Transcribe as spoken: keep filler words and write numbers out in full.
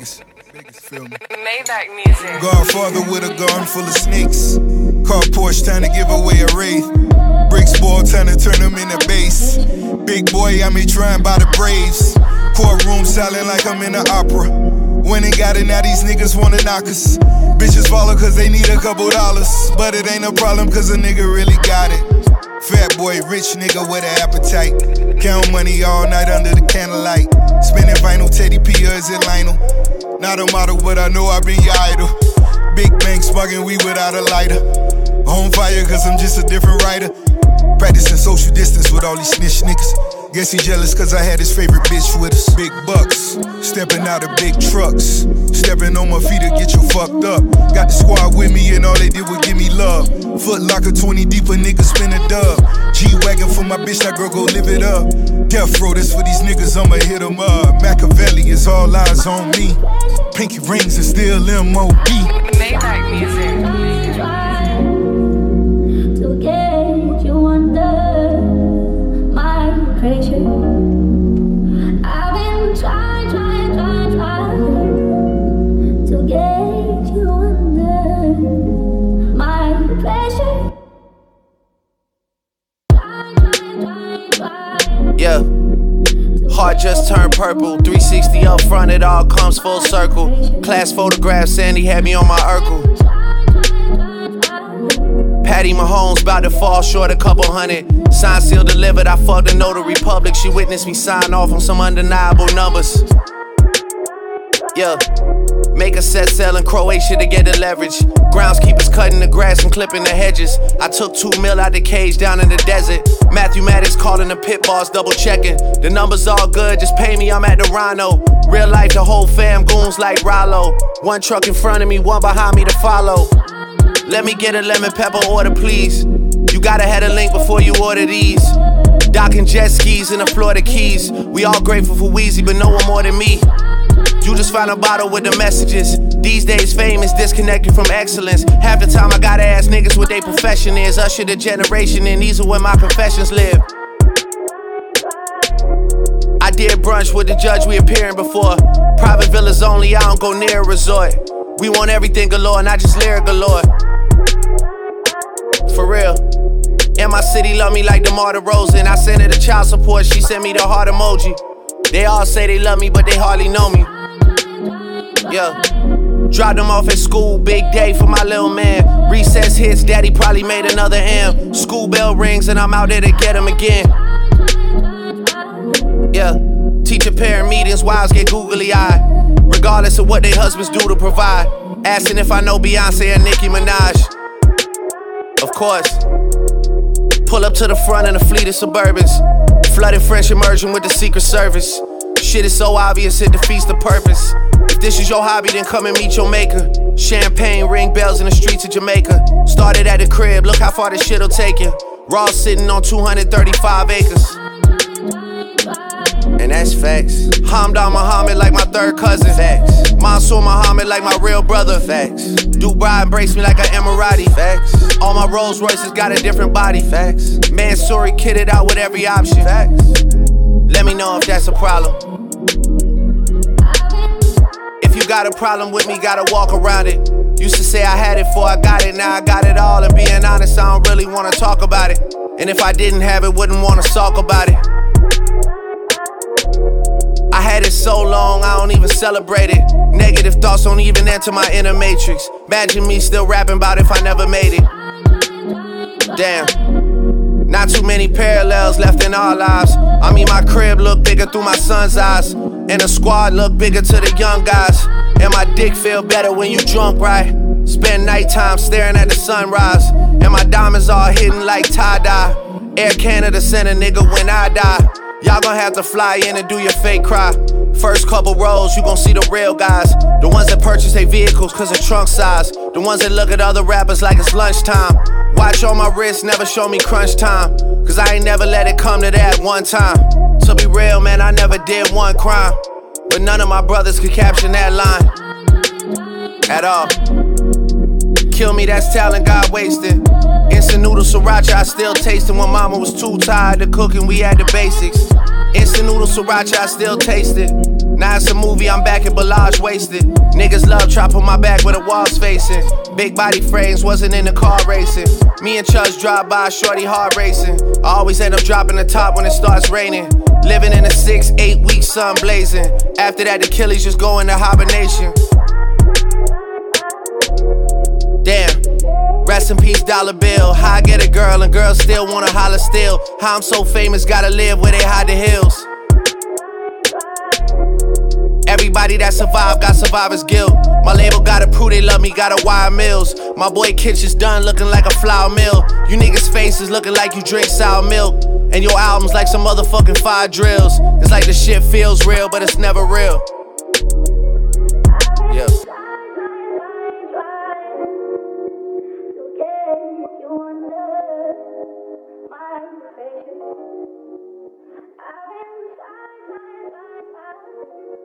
biggest, biggest, feel me? Maybach music. Godfather with a garden full of snakes. Car Porsche trying to give away a wraith. Bricks ball trying to turn them into base. Big boy, I me trying by the Braves. Courtroom silent like I'm in an opera. When ain't got it, now these niggas wanna knock us. Bitches follow cause they need a couple dollars. But it ain't a problem cause a nigga really got it. Fat boy, rich nigga with an appetite. Count money all night under the candlelight. Spinning vinyl, Teddy P or is it Lionel? Not a model, but I know I been your idol. Big bang sparking weed without a lighter. On fire cause I'm just a different writer. Practicing social distance with all these snitch niggas. Guess he jealous cause I had his favorite bitch with us. Big bucks, stepping out of big trucks. Stepping on my feet to get you fucked up. Got the squad with me and all they did was give me love. Foot locker twenty deep, a nigga spin a dub. G-Wagon for my bitch, that girl go live it up. Death row, this for these niggas, I'ma hit them up. Machiavelli is all eyes on me. Pinky rings and still M O B. Maybach music. To get you under my pressure, I've been trying, trying, trying, trying to get you under my pressure. Trying, trying, trying, trying. Yeah. Heart just turned purple, three sixty up front, it all comes full circle. Class photograph, Sandy had me on my Urkel. Patty Mahomes bout to fall short a couple hundred. Sign seal delivered, I fucked the notary public. She witnessed me sign off on some undeniable numbers. Yeah. Make a set sail in Croatia to get the leverage. Groundskeepers cutting the grass and clipping the hedges. I took two mil out the cage down in the desert. Matthew Maddox calling the pit boss, double checking. The numbers all good, just pay me, I'm at the Rhino. Real life, the whole fam goons like Rollo. One truck in front of me, one behind me to follow. Let me get a lemon pepper order, please. You gotta have a link before you order these. Docking jet skis in the Florida Keys. We all grateful for Weezy, but no one more than me. You just found a bottle with the messages. These days fame is disconnected from excellence. Half the time I gotta ask niggas what they profession is. Usher the generation and these are where my confessions live. I did brunch with the judge we appearing before. Private villas only, I don't go near a resort. We want everything galore, not just lyric galore. For real. And my city love me like DeMar DeRozan. I sent her the child support, she sent me the heart emoji. They all say they love me, but they hardly know me. Yeah. Dropped them off at school, big day for my little man. Recess hits, daddy probably made another M. School bell rings and I'm out there to get him again. Yeah. Teacher parent meetings, wives get googly eyed. Regardless of what their husbands do to provide. Asking if I know Beyonce and Nicki Minaj. Of course. Pull up to the front in a fleet of Suburbans. Flooded French immersion with the Secret Service. Shit is so obvious, it defeats the purpose. If this is your hobby, then come and meet your maker. Champagne, ring bells in the streets of Jamaica. Started at the crib, look how far this shit'll take you. Raw sitting on two hundred thirty-five acres. And that's facts. Hamdan Muhammad like my third cousin. Facts. Mansour Muhammad like my real brother. Facts. Dubai embraced me like an Emirati. Facts. All my Rolls Royces got a different body. Facts. Mansouri kitted out with every option. Facts. Let me know if that's a problem. If you got a problem with me, gotta walk around it. Used to say I had it before I got it, now I got it all. And being honest, I don't really wanna talk about it. And if I didn't have it, wouldn't wanna talk about it. I had it so long, I don't even celebrate it. Negative thoughts don't even enter my inner matrix. Imagine me still rapping about if I never made it. Damn. Not too many parallels left in our lives. I mean, my crib look bigger through my son's eyes. And the squad look bigger to the young guys. And my dick feel better when you drunk, right? Spend nighttime staring at the sunrise. And my diamonds all hidden like tie-dye. Air Canada sent a nigga when I die. Y'all gon' have to fly in and do your fake cry. First couple rows, you gon' see the real guys. The ones that purchase their vehicles cause of trunk size. The ones that look at other rappers like it's lunchtime. Watch on my wrist, never show me crunch time. Cause I ain't never let it come to that one time. To be real, man, I never did one crime. But none of my brothers could caption that line at all. Kill me, that's talent God wasted. Instant noodle sriracha, I still taste it. When mama was too tired to cook and we had the basics. Instant noodle sriracha, I still taste it. Now it's a movie, I'm back at Bellage wasted. Niggas love trap on my back where the walls facing. Big body frames, wasn't in the car racing. Me and Chuz drive by, shorty hard racing. I always end up dropping the top when it starts raining. Living in a six, eight week sun blazing. After that, the Achilles just go into hibernation. Damn. Rest in peace, dollar bill. How I get a girl and girls still wanna holler still. How I'm so famous, gotta live where they hide the hills. Everybody that survived got survivor's guilt. My label gotta prove they love me, gotta wire mills. My boy Kitch is done looking like a flour mill. You niggas' faces looking like you drink sour milk. And your albums like some motherfucking fire drills. It's like the shit feels real, but it's never real. Yeah. I've been trying, trying, trying, trying.